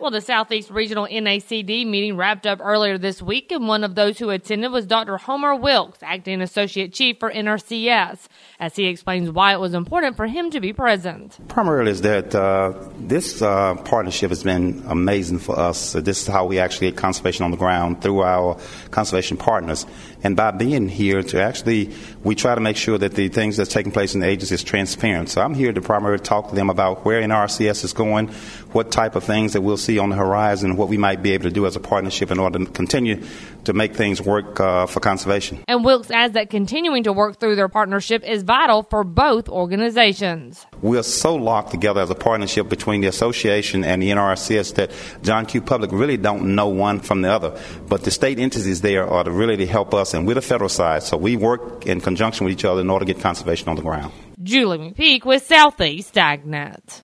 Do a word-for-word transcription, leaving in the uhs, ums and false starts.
Well, the Southeast Regional N A C D meeting wrapped up earlier this week, and one of those who attended was Doctor Homer Wilkes, Acting Associate Chief for N R C S, as he explains why it was important for him to be present. Primarily is that uh, this uh, partnership has been amazing for us. Uh, this is how we actually get conservation on the ground, through our conservation partners. And by being here to actually, we try to make sure that the things that's taking place in the agency is transparent. So I'm here to primarily talk to them about where N R C S is going, what type of things that we'll see on the horizon, what we might be able to do as a partnership in order to continue to make things work uh, for conservation. And Wilkes adds that continuing to work through their partnership is vital for both organizations. We are so locked together as a partnership between the association and the N R C S that John Q. Public really don't know one from the other. But the state entities there are to really to help us, and we're the federal side. So we work in conjunction with each other in order to get conservation on the ground. Julie McPeak with Southeast Agnet.